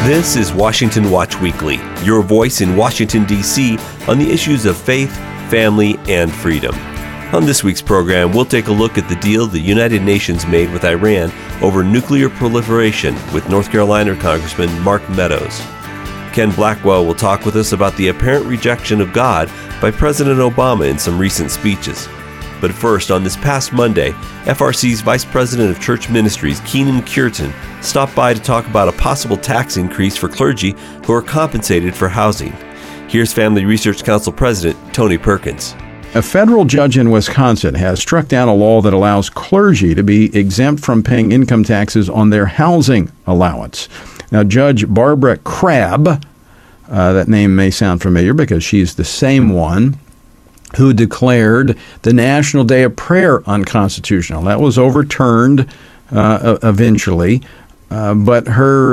This is Washington Watch Weekly, your voice in Washington, D.C. on the issues of faith, family, and freedom. On this week's program, we'll take a look at the deal the United Nations made with Iran over nuclear proliferation with North Carolina Congressman Mark Meadows. Ken Blackwell will talk with us about the apparent rejection of God by President Obama in some recent speeches. But first, on this past Monday, FRC's Vice President of Church Ministries, Keenan Cureton, stopped by to talk about a possible tax increase for clergy who are compensated for housing. Here's Family Research Council President Tony Perkins. A federal judge in Wisconsin has struck down a law that allows clergy to be exempt from paying income taxes on their housing allowance. Now, Judge Barbara Crabb, that name may sound familiar because she's the same one who declared the National Day of Prayer unconstitutional. That was overturned eventually, but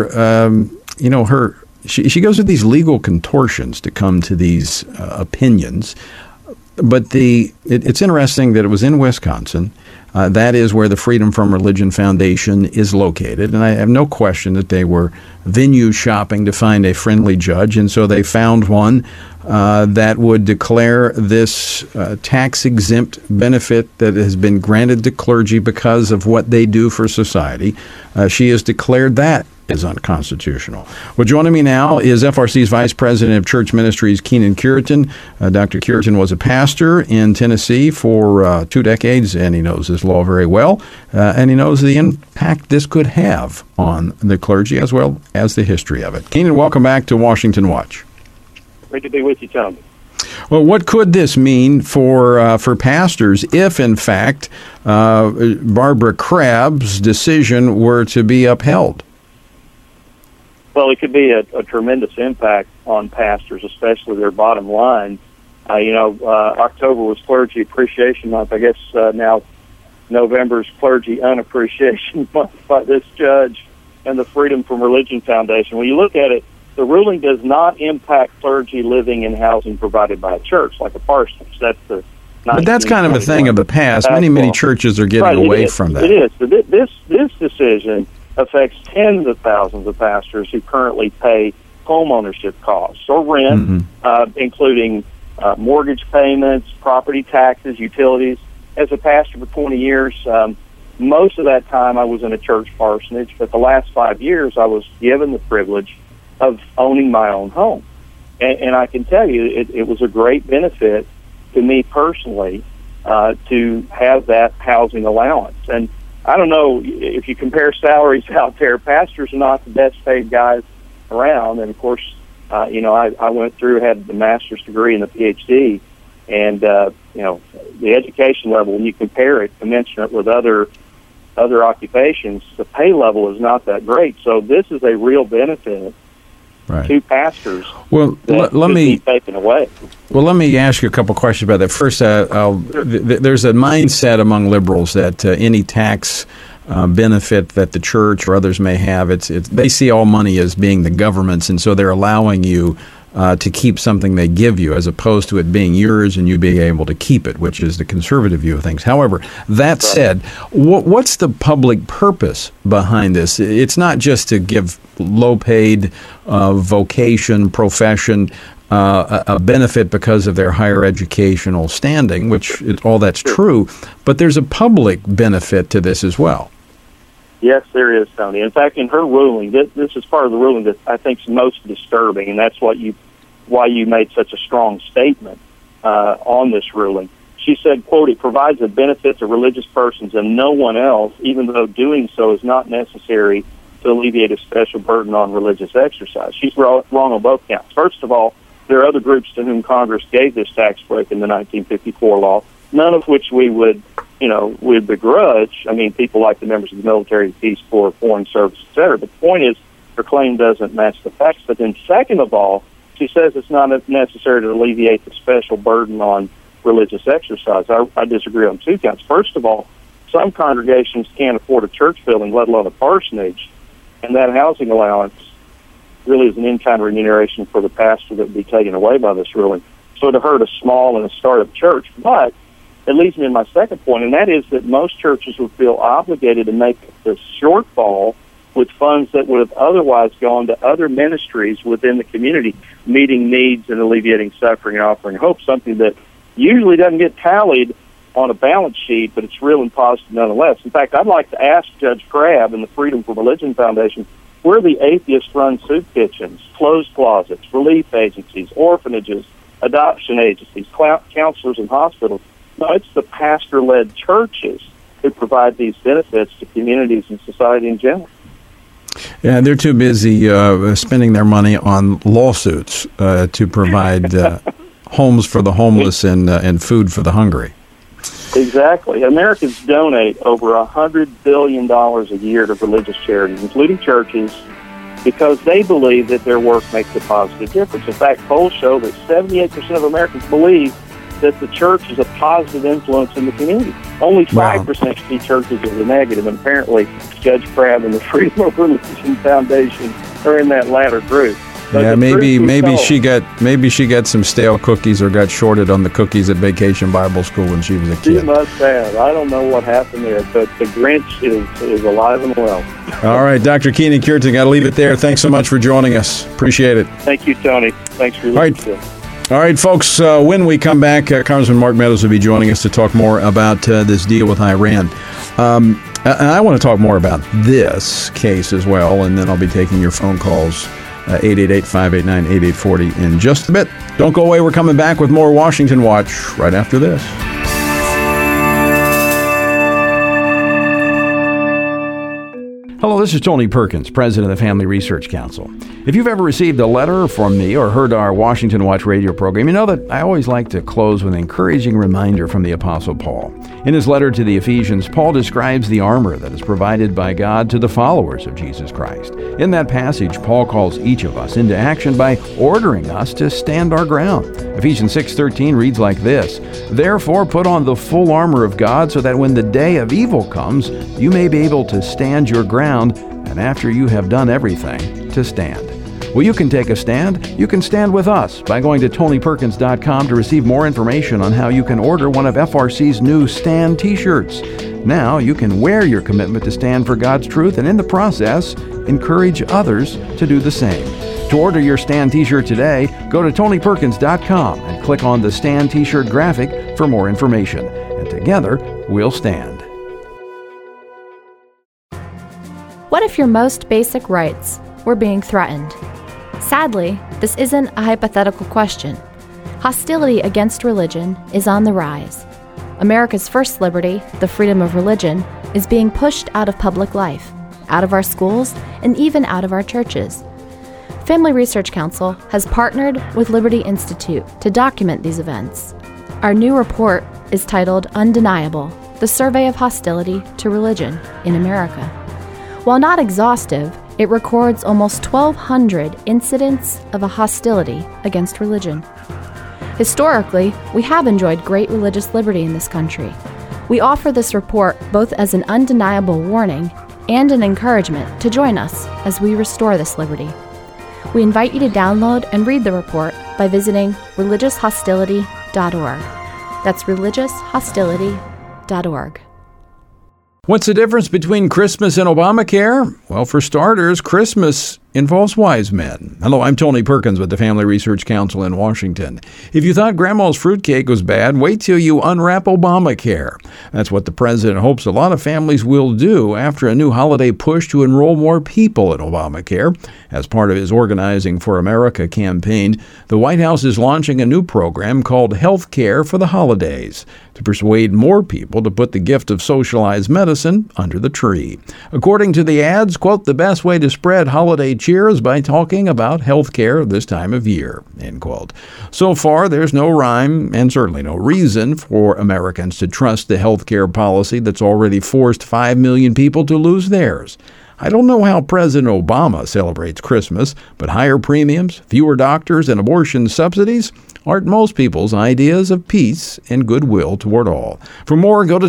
she goes through these legal contortions to come to these opinions. But it's interesting that it was in Wisconsin. That is where the Freedom from Religion Foundation is located. And I have no question that they were venue shopping to find a friendly judge. And so they found one that would declare this tax-exempt benefit that has been granted to clergy because of what they do for society. She has declared that is unconstitutional. Well, joining me now is FRC's Vice President of Church Ministries, Keenan Cureton. Dr. Cureton was a pastor in Tennessee for 2 decades, and he knows this law very well, and he knows the impact this could have on the clergy as well as the history of it. Keenan, welcome back to Washington Watch. Great to be with you, Tony. Well, what could this mean for pastors if, in fact, Barbara Crabb's decision were to be upheld? Well, it could be a tremendous impact on pastors, especially their bottom line. October was Clergy Appreciation Month. I guess now November's Clergy Unappreciation Month by this judge and the Freedom from Religion Foundation. When you look at it, the ruling does not impact clergy living in housing provided by a church, like a parsonage. But that's kind of a thing of the past. Many churches are getting away from that. It is. This decision affects tens of thousands of pastors who currently pay home ownership costs or rent, including mortgage payments, property taxes, utilities. As a pastor for 20 years, most of that time I was in a church parsonage, but the last 5 years I was given the privilege of owning my own home. And I can tell you it was a great benefit to me personally to have that housing allowance. And I don't know if you compare salaries out there, pastors are not the best paid guys around. And of course, I went through, had the master's degree and the PhD, and the education level, when you compare it commensurate with other occupations, the pay level is not that great. So this is a real benefit to pastors. Well, let me be taken away. Well, let me ask you a couple questions about that. First, there's a mindset among liberals that any tax benefit that the church or others may have, they see all money as being the government's, and so they're allowing you to keep something they give you, as opposed to it being yours and you being able to keep it, which is the conservative view of things. However, that said, what's the public purpose behind this? It's not just to give low-paid profession a benefit because of their higher educational standing, which all that's true, but there's a public benefit to this as well. Yes, there is, Tony. In fact, in her ruling, this is part of the ruling that I think is most disturbing, and that's why you made such a strong statement on this ruling. She said, quote, "It provides a benefit to religious persons and no one else, even though doing so is not necessary to alleviate a special burden on religious exercise." She's wrong on both counts. First of all, there are other groups to whom Congress gave this tax break in the 1954 law, none of which we would begrudge. I mean, people like the members of the military, the Peace Corps, Foreign Service, et cetera. But the point is, her claim doesn't match the facts. But then second of all, she says it's not necessary to alleviate the special burden on religious exercise. I disagree on 2 counts. First of all, some congregations can't afford a church building, let alone a parsonage, and that housing allowance really is an in-kind remuneration for the pastor that would be taken away by this ruling. So to hurt a small and a startup church. But it leads me to my second point, and that is that most churches would feel obligated to make the shortfall with funds that would have otherwise gone to other ministries within the community, meeting needs and alleviating suffering and offering hope, something that usually doesn't get tallied on a balance sheet, but it's real and positive nonetheless. In fact, I'd like to ask Judge Crabb and the Freedom from Religion Foundation, where the atheist-run soup kitchens, closed closets, relief agencies, orphanages, adoption agencies, counselors, and hospitals? No, it's the pastor-led churches who provide these benefits to communities and society in general. Yeah, they're too busy spending their money on lawsuits to provide homes for the homeless and food for the hungry. Exactly. Americans donate over $100 billion a year to religious charities, including churches, because they believe that their work makes a positive difference. In fact, polls show that 78% of Americans believe that the church is a positive influence in the community. Only 5% see churches as a negative, and apparently Judge Crabb and the Freedom of Religion Foundation are in that latter group. But yeah, maybe she got some stale cookies or got shorted on the cookies at Vacation Bible School when she was a kid. She must have. I don't know what happened there, but the Grinch is alive and well. All right, Dr. Keenan Kierton, got to leave it there. Thanks so much for joining us. Appreciate it. Thank you, Tony. Thanks for your leadership. All right, folks, when we come back, Congressman Mark Meadows will be joining us to talk more about this deal with Iran. And I want to talk more about this case as well, and then I'll be taking your phone calls, 888-589-8840 in just a bit. Don't go away. We're coming back with more Washington Watch right after this. Hello, this is Tony Perkins, president of the Family Research Council. If you've ever received a letter from me or heard our Washington Watch radio program, you know that I always like to close with an encouraging reminder from the Apostle Paul. In his letter to the Ephesians, Paul describes the armor that is provided by God to the followers of Jesus Christ. In that passage, Paul calls each of us into action by ordering us to stand our ground. Ephesians 6:13 reads like this: "Therefore put on the full armor of God, so that when the day of evil comes, you may be able to stand your ground, and after you have done everything, to stand." Well, you can take a stand. You can stand with us by going to TonyPerkins.com to receive more information on how you can order one of FRC's new Stand t-shirts. Now you can wear your commitment to stand for God's truth and in the process, encourage others to do the same. To order your Stand t-shirt today, go to TonyPerkins.com and click on the Stand t-shirt graphic for more information. And together, we'll stand. What if your most basic rights were being threatened? Sadly, this isn't a hypothetical question. Hostility against religion is on the rise. America's first liberty, the freedom of religion, is being pushed out of public life, out of our schools, and even out of our churches. Family Research Council has partnered with Liberty Institute to document these events. Our new report is titled Undeniable: The Survey of Hostility to Religion in America. While not exhaustive, it records almost 1,200 incidents of a hostility against religion. Historically, we have enjoyed great religious liberty in this country. We offer this report both as an undeniable warning and an encouragement to join us as we restore this liberty. We invite you to download and read the report by visiting religiousHostility.org. That's religiousHostility.org. What's the difference between Christmas and Obamacare? Well, for starters, Christmas involves wise men. Hello, I'm Tony Perkins with the Family Research Council in Washington. If you thought Grandma's fruitcake was bad, wait till you unwrap Obamacare. That's what the president hopes a lot of families will do after a new holiday push to enroll more people in Obamacare. As part of his Organizing for America campaign, the White House is launching a new program called Health Care for the Holidays to persuade more people to put the gift of socialized medicine under the tree. According to the ads, quote, "The best way to spread holiday cheer is by talking about health care this time of year," end quote. So far, there's no rhyme and certainly no reason for Americans to trust the health care policy that's already forced 5 million people to lose theirs. I don't know how President Obama celebrates Christmas, but higher premiums, fewer doctors, and abortion subsidies aren't most people's ideas of peace and goodwill toward all. For more, go to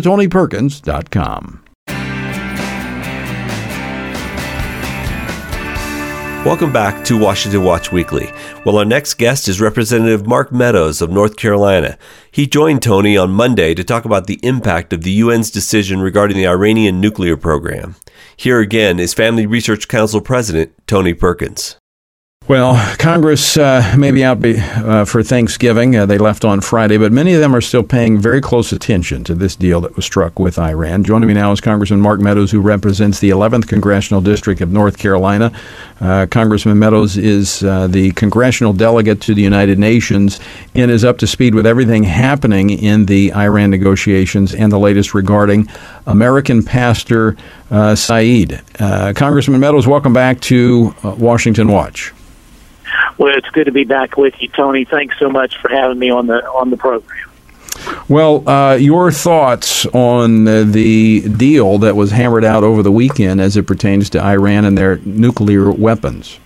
TonyPerkins.com. Welcome back to Washington Watch Weekly. Well, our next guest is Representative Mark Meadows of North Carolina. He joined Tony on Monday to talk about the impact of the UN's decision regarding the Iranian nuclear program. Here again is Family Research Council President Tony Perkins. Well, Congress may be out for Thanksgiving. They left on Friday, but many of them are still paying very close attention to this deal that was struck with Iran. Joining me now is Congressman Mark Meadows, who represents the 11th Congressional District of North Carolina. Congressman Meadows is the congressional delegate to the United Nations and is up to speed with everything happening in the Iran negotiations and the latest regarding American pastor Saeed. Congressman Meadows, welcome back to Washington Watch. Well, it's good to be back with you, Tony. Thanks so much for having me on the program. Well, your thoughts on the deal that was hammered out over the weekend as it pertains to Iran and their nuclear weapons?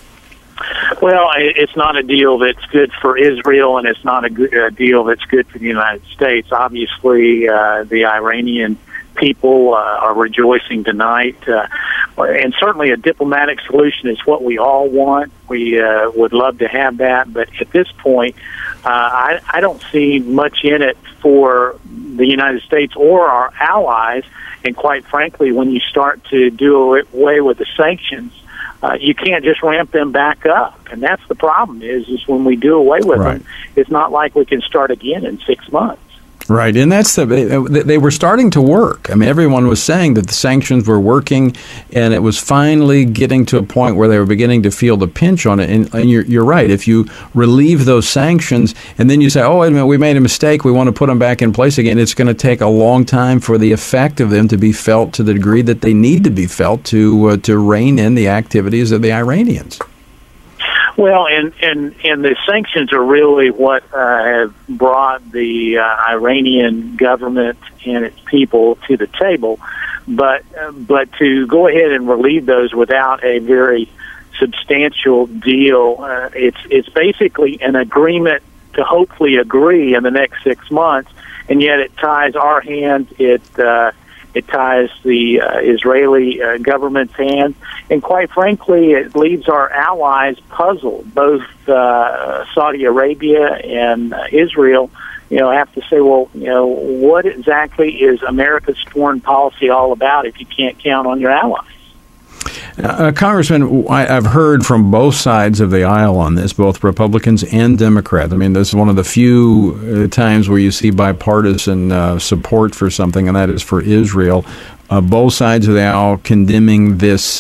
Well, it's not a deal that's good for Israel, and it's not a deal that's good for the United States. Obviously, the Iranian people are rejoicing tonight, and certainly a diplomatic solution is what we all want. We would love to have that, but at this point, I don't see much in it for the United States or our allies, and quite frankly, when you start to do away with the sanctions, you can't just ramp them back up, and that's the problem is when we do away with them, it's not like we can start again in 6 months. Right, and that's they were starting to work. I mean, everyone was saying that the sanctions were working, and it was finally getting to a point where they were beginning to feel the pinch on it. And you're right. If you relieve those sanctions, and then you say, "Oh, wait a minute, we made a mistake. We want to put them back in place again," it's going to take a long time for the effect of them to be felt to the degree that they need to be felt to rein in the activities of the Iranians. Well, and the sanctions are really what have brought the Iranian government and its people to the table. But to go ahead and relieve those without a very substantial deal, it's basically an agreement to hopefully agree in the next 6 months, and yet it ties our hands. It ties the Israeli government's hands, and quite frankly, it leaves our allies puzzled. Both Saudi Arabia and Israel, have to say, well, what exactly is America's foreign policy all about if you can't count on your allies? Congressman, I've heard from both sides of the aisle on this, both Republicans and Democrats. I mean, this is one of the few times where you see bipartisan support for something, and that is for Israel. Both sides of the aisle condemning this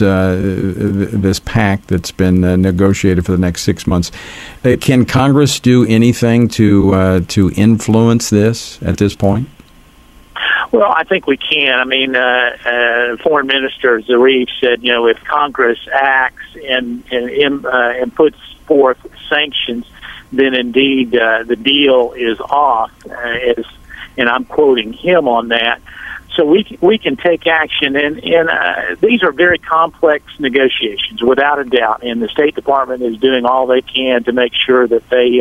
pact that's been negotiated for the next 6 months. Can Congress do anything to influence this at this point? Well, I think we can. I mean, Foreign Minister Zarif said, if Congress acts and puts forth sanctions, then indeed the deal is off. And I'm quoting him on that. So we can take action, and these are very complex negotiations, without a doubt. And the State Department is doing all they can to make sure that they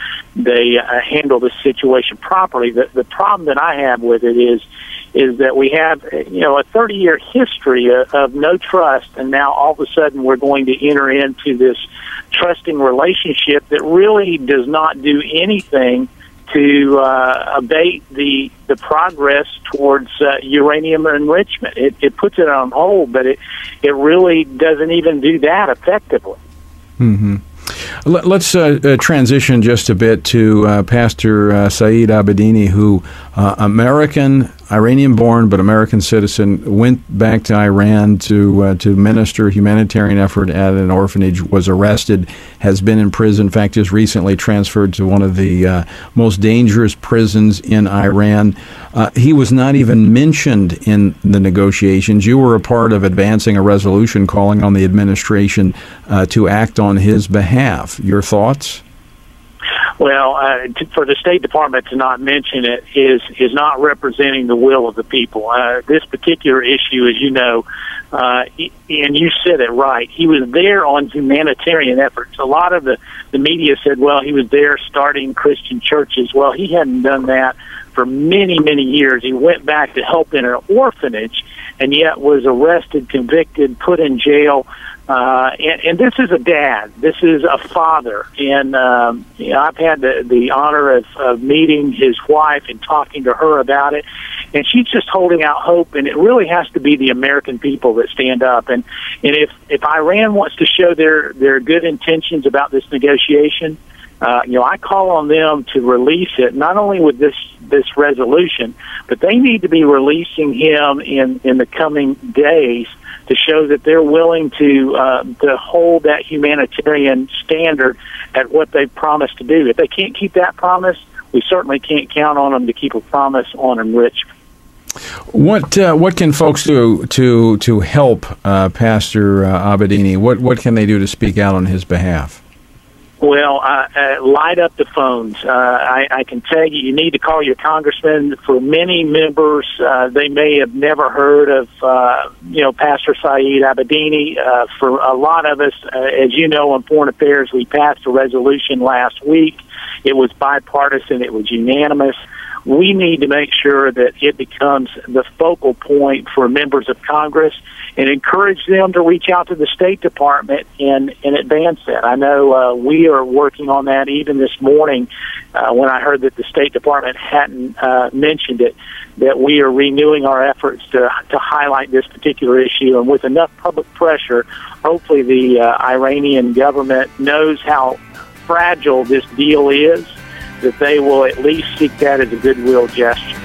handle the situation properly. The problem that I have with it is that we have a 30-year history of no trust, and now all of a sudden we're going to enter into this trusting relationship that really does not do anything to abate the progress towards uranium enrichment. It puts it on hold, but it really doesn't even do that effectively. Mm-hmm. Let's transition just a bit to Pastor Saeed Abedini, who Iranian-born but American citizen, went back to Iran to minister a humanitarian effort at an orphanage, was arrested, has been in prison. In fact, just recently transferred to one of the most dangerous prisons in Iran. He was not even mentioned in the negotiations. You were a part of advancing a resolution calling on the administration to act on his behalf. Your thoughts? Well, for the State Department to not mention it is not representing the will of the people. This particular issue, as you know, And you said it right. He was there on humanitarian efforts. A lot of the media said, well, he was there starting Christian churches. Well, he hadn't done that for many, many years. He went back to help in an orphanage and yet was arrested, convicted, put in jail. And this is a dad. This is a father. And I've had the honor of meeting his wife and talking to her about it. And she's just holding out hope, and it really has to be the American people that stand up. And if Iran wants to show their good intentions about this negotiation, I call on them to release it, not only with this resolution, but they need to be releasing him in the coming days to show that they're willing to hold that humanitarian standard at what they've promised to do. If they can't keep that promise, we certainly can't count on them to keep a promise on enrichment. What can folks do to help Pastor Abedini? What can they do to speak out on his behalf? Well, light up the phones. I can tell you need to call your congressman. For many members, they may have never heard of, Pastor Saeed Abedini. For a lot of us, as you know, on Foreign Affairs, we passed a resolution last week. It was bipartisan. It was unanimous. We need to make sure that it becomes the focal point for members of Congress and encourage them to reach out to the State Department and advance that. I know we are working on that even this morning when I heard that the State Department hadn't mentioned it, that we are renewing our efforts to highlight this particular issue. And with enough public pressure, hopefully the Iranian government knows how fragile this deal is, that they will at least seek that as a goodwill gesture.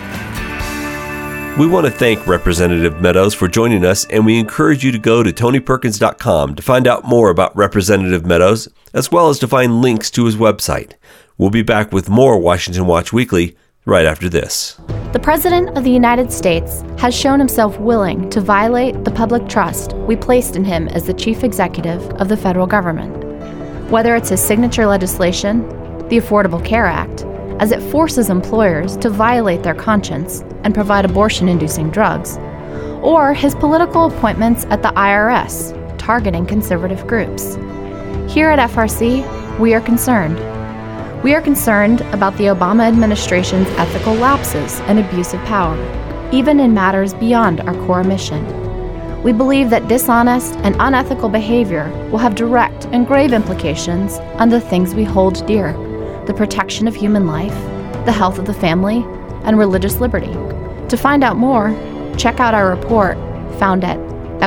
We want to thank Representative Meadows for joining us, and we encourage you to go to TonyPerkins.com to find out more about Representative Meadows, as well as to find links to his website. We'll be back with more Washington Watch Weekly right after this. The President of the United States has shown himself willing to violate the public trust we placed in him as the chief executive of the federal government. Whether it's his signature legislation, the Affordable Care Act, as it forces employers to violate their conscience and provide abortion-inducing drugs, or his political appointments at the IRS, targeting conservative groups. Here at FRC, we are concerned. We are concerned about the Obama administration's ethical lapses and abuse of power, even in matters beyond our core mission. We believe that dishonest and unethical behavior will have direct and grave implications on the things we hold dear: the protection of human life, the health of the family, and religious liberty. To find out more, check out our report found at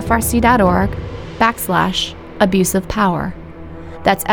frc.org/abuse of power. That's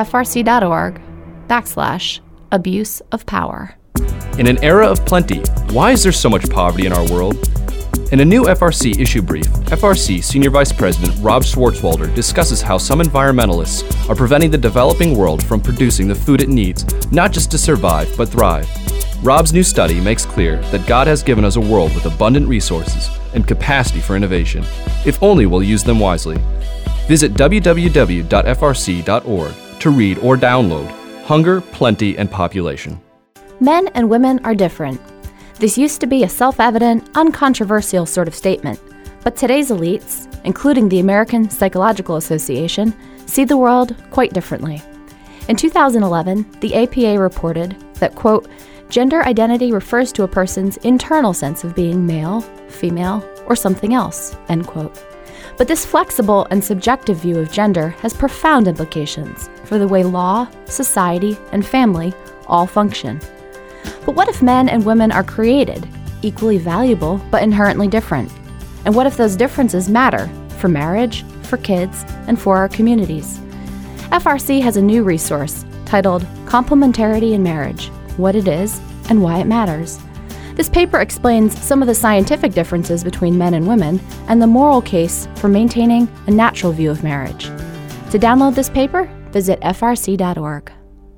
frc.org/abuse of power. In an era of plenty, why is there so much poverty in our world? In a new FRC issue brief, FRC Senior Vice President Rob Swartzwelder discusses how some environmentalists are preventing the developing world from producing the food it needs, not just to survive, but thrive. Rob's new study makes clear that God has given us a world with abundant resources and capacity for innovation, if only we'll use them wisely. Visit www.frc.org to read or download Hunger, Plenty, and Population. Men and women are different. This used to be a self-evident, uncontroversial sort of statement, but today's elites, including the American Psychological Association, see the world quite differently. In 2011, the APA reported that, quote, gender identity refers to a person's internal sense of being male, female, or something else, end quote. But this flexible and subjective view of gender has profound implications for the way law, society, and family all function. But what if men and women are created, equally valuable but inherently different? And what if those differences matter for marriage, for kids, and for our communities? FRC has a new resource titled Complementarity in Marriage: What It Is and Why It Matters. This paper explains some of the scientific differences between men and women and the moral case for maintaining a natural view of marriage. To download this paper, visit frc.org.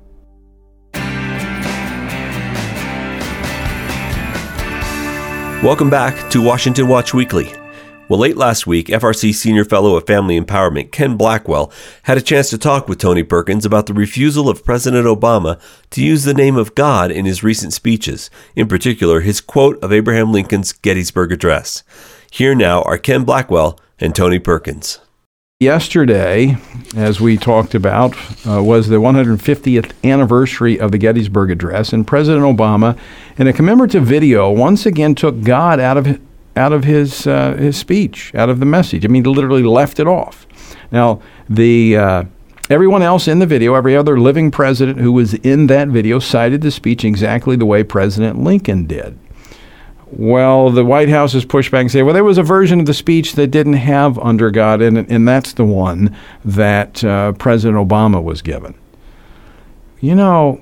Welcome back to Washington Watch Weekly. Well, late last week, FRC Senior Fellow of Family Empowerment Ken Blackwell had a chance to talk with Tony Perkins about the refusal of President Obama to use the name of God in his recent speeches, in particular his quote of Abraham Lincoln's Gettysburg Address. Here now are Ken Blackwell and Tony Perkins. Yesterday, as we talked about, was the 150th anniversary of the Gettysburg Address, and President Obama, in a commemorative video, once again took God out of his speech, out of the message. I mean, he literally left it off. Now, everyone else in the video, every other living president who was in that video, cited the speech exactly the way President Lincoln did. Well, the White House has pushed back and say, well, there was a version of the speech that didn't have under God, and that's the one that President Obama was given. You know,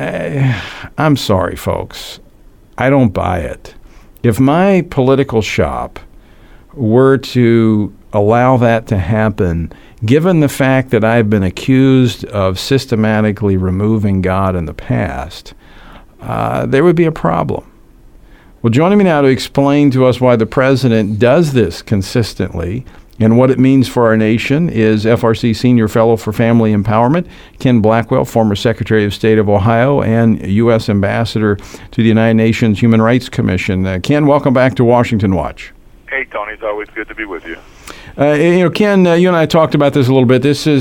I'm sorry, folks. I don't buy it. If my political shop were to allow that to happen, given the fact that I've been accused of systematically removing God in the past, there would be a problem. Well, joining me now to explain to us why the president does this consistently and what it means for our nation is FRC Senior Fellow for Family Empowerment, Ken Blackwell, former Secretary of State of Ohio and U.S. Ambassador to the United Nations Human Rights Commission. Ken, welcome back to Washington Watch. Hey, Tony. It's always good to be with you. Ken, you and I talked about this a little bit. This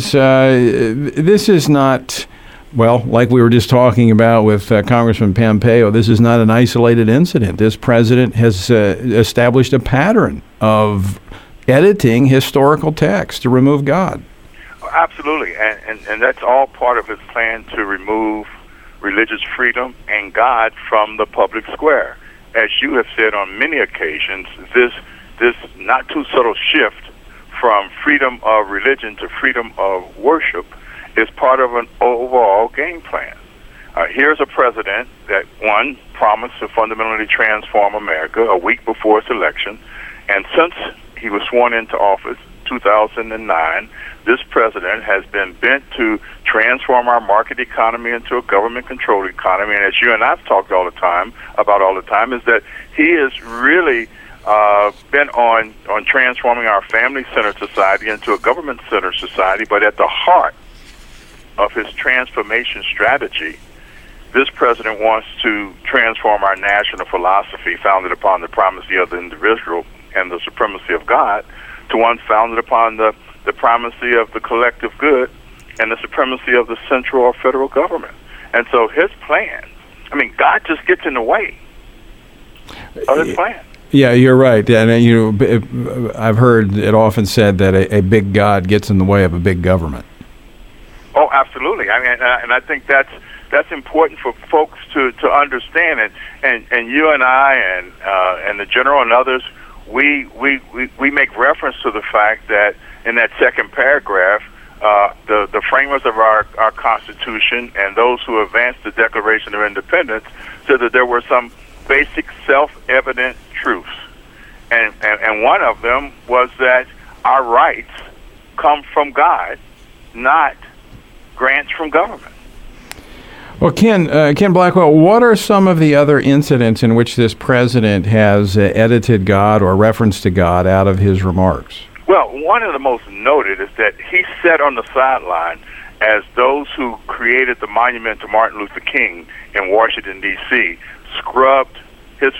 is not... Well, like we were just talking about with Congressman Pompeo, this is not an isolated incident. This president has established a pattern of editing historical text to remove God. Absolutely, and that's all part of his plan to remove religious freedom and God from the public square. As you have said on many occasions, this not too subtle shift from freedom of religion to freedom of worship is part of an overall game plan. Here's a president that, one, promised to fundamentally transform America a week before its election, and since he was sworn into office, 2009, this president has been bent to transform our market economy into a government-controlled economy, and as you and I've talked all the time, is that he is really bent on transforming our family-centered society into a government-centered society, but at the heart of his transformation strategy, this president wants to transform our national philosophy founded upon the primacy of the individual and the supremacy of God to one founded upon the primacy of the collective good and the supremacy of the central or federal government. And so his plan, God just gets in the way of his plan. Yeah, you're right. And I've heard it often said that a big God gets in the way of a big government. Oh, absolutely. And I think that's important for folks to understand. And you and I and the general and others, we make reference to the fact that in that second paragraph, the framers of our Constitution and those who advanced the Declaration of Independence said that there were some basic self-evident truths, and one of them was that our rights come from God, not grants from government. Well, Ken Blackwell, what are some of the other incidents in which this president has edited God or reference to God out of his remarks? Well, one of the most noted is that he sat on the sideline as those who created the monument to Martin Luther King in Washington, D.C., scrubbed his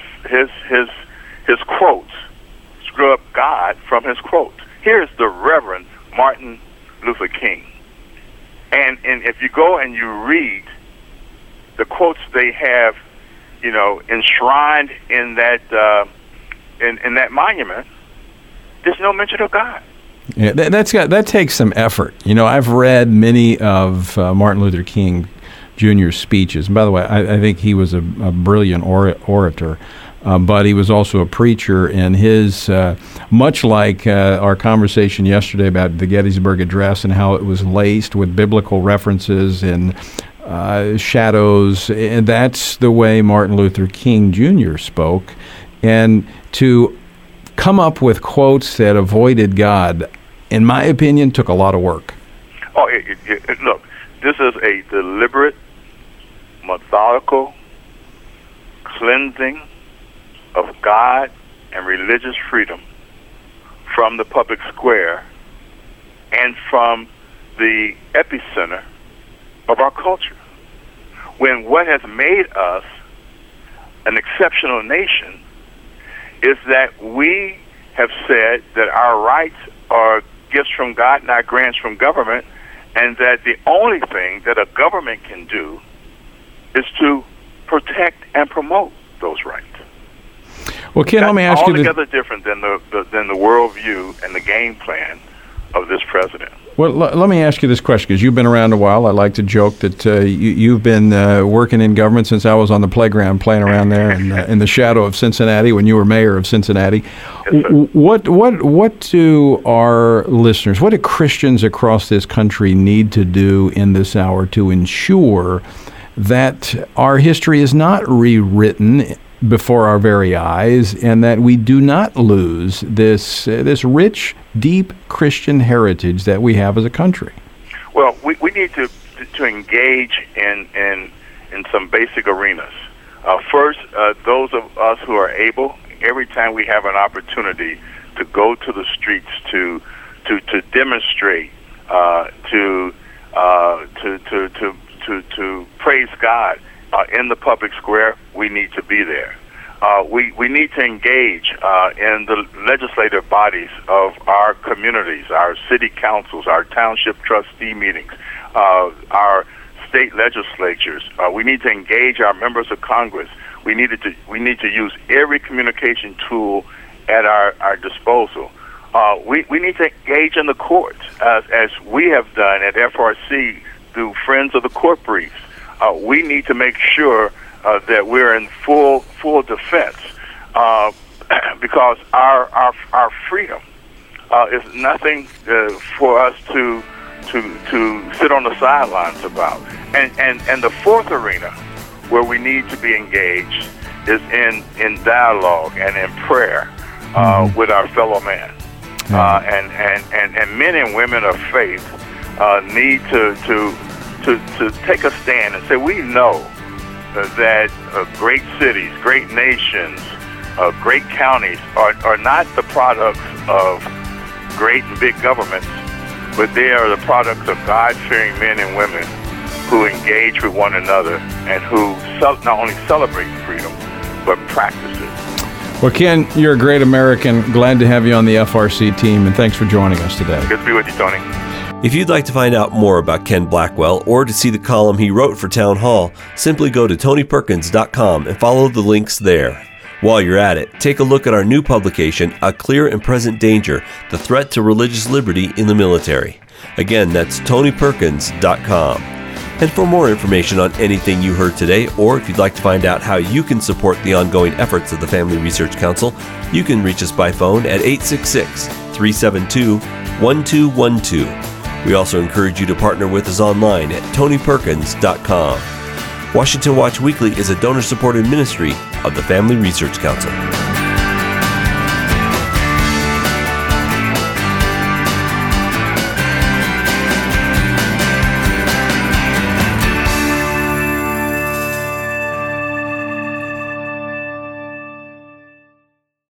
quotes, scrubbed God from his quotes. Here's the Reverend Martin Luther King. And if you go and you read the quotes they have, enshrined in that in that monument, there's no mention of God. Yeah, that takes some effort. I've read many of Martin Luther King Jr.'s speeches. And by the way, I think he was a brilliant orator, but he was also a preacher. And his, much like our conversation yesterday about the Gettysburg Address and how it was laced with biblical references and shadows, and that's the way Martin Luther King Jr. spoke. And to come up with quotes that avoided God, in my opinion, took a lot of work. Oh, look, this is a deliberate, methodical cleansing of God and religious freedom from the public square and from the epicenter of our culture. When what has made us an exceptional nation is that we have said that our rights are gifts from God, not grants from government, and that the only thing that a government can do is to protect and promote those rights. Well, Ken, let me ask you this. Altogether different than the worldview and the game plan of this president. Well, let me ask you this question, because you've been around a while. I like to joke that you've been working in government since I was on the playground playing around there in the shadow of Cincinnati when you were mayor of Cincinnati. Yes, sir. What do our listeners, what do Christians across this country need to do in this hour to ensure that our history is not rewritten before our very eyes, and that we do not lose this rich, deep Christian heritage that we have as a country? Well, we need to engage in some basic arenas. First, those of us who are able, every time we have an opportunity to go to the streets to demonstrate, to praise God in the public square, we need to be there. We need to engage in the legislative bodies of our communities, our city councils, our township trustee meetings, our state legislatures. We need to engage our members of Congress. We need to use every communication tool at our disposal. We need to engage in the courts, as we have done at FRC through Friends of the Court Briefs. We need to make sure that we're in full defense, because our freedom is nothing for us to sit on the sidelines about. And the fourth arena where we need to be engaged is in dialogue and in prayer with our fellow man. And men and women of faith need to take a stand and say, we know that great cities, great nations, great counties are not the products of great and big governments, but they are the products of God-fearing men and women who engage with one another and who not only celebrate freedom, but practice it. Well, Ken, you're a great American. Glad to have you on the FRC team, and thanks for joining us today. Good to be with you, Tony. If you'd like to find out more about Ken Blackwell or to see the column he wrote for Town Hall, simply go to TonyPerkins.com and follow the links there. While you're at it, take a look at our new publication, A Clear and Present Danger, The Threat to Religious Liberty in the Military. Again, that's TonyPerkins.com. And for more information on anything you heard today, or if you'd like to find out how you can support the ongoing efforts of the Family Research Council, you can reach us by phone at 866-372-1212. We also encourage you to partner with us online at TonyPerkins.com. Washington Watch Weekly is a donor-supported ministry of the Family Research Council.